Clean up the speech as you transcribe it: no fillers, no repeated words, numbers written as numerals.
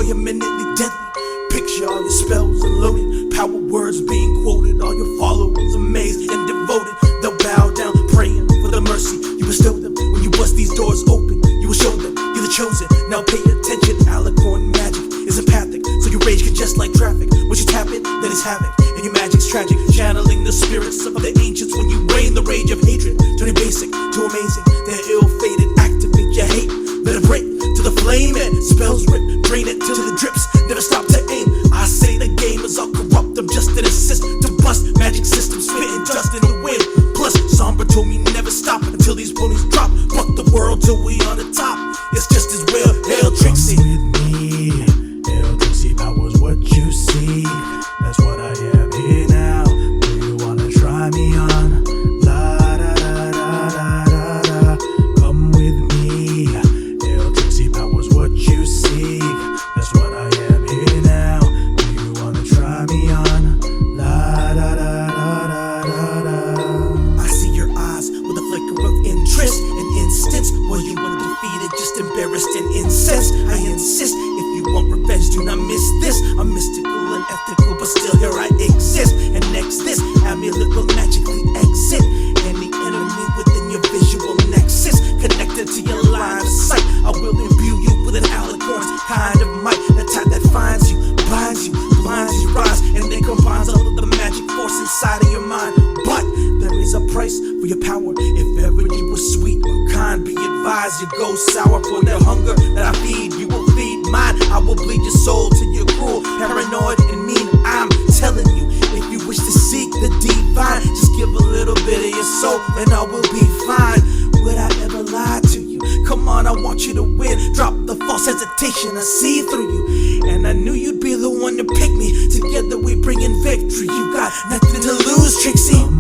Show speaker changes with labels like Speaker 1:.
Speaker 1: destroy imminently deadly. Picture all your spells unloaded, power words being quoted, all your followers amazed and devoted. They'll bow down praying for the mercy you bestow them. When you bust these doors open, you will show them you're the chosen. Now pay attention, Alicorn magic is empathic, so your rage can just like traffic. Once you tap it, then it's havoc, and your magic's tragic. Channeling the spirits of the ancients when you rain the rage of hatred, turning basic to amazing. They're ill-fated, activate your hate, let it break to the flame and spells rip, drain it till the drips, never stop to aim. I say the game is all corrupt, I'm just an assist to bust magic systems, spitting dust in the wind. Plus, Sombra told me never stop until these ponies drop. Fuck the world till we on the top, it's just as real. Hail Trixie.
Speaker 2: Come with me, Hail Trixie power's what you see. That's what I am here now. Do you wanna try me on? La da da da da da da. Come with me, Hail Trixie power's what you seek. That's what I am here now. Do you wanna try me on? La da da da da da da.
Speaker 1: I see your eyes with a flicker of interest. An instance where you were defeated, just embarrassed and incensed. I insist, if you want revenge, do not miss this. I'm mystical and ethical, but still here I exist. And next, this amulet will magically exit any enemy within your visual nexus. Connected to your line of sight, I will imbue you with an Alicorn's kind of might. The type that finds you, binds you, blinds you, rise, and then combines all of the magic force inside of your mind. But there is a price for your power. If ever you were sweet or kind, be advised you go sour. For the hunger that I feed, you will feed mine. I will bleed your soul till you're cruel, paranoid, and mean. I'm telling you, if you wish to seek the divine, just give a little bit of your soul and I will be fine. Would I ever lie to you? Come on, I want you to win. Drop the false hesitation, I see through you. And I knew you'd be the one to pick me. Together we bring in victory. You got nothing to lose, Trixie.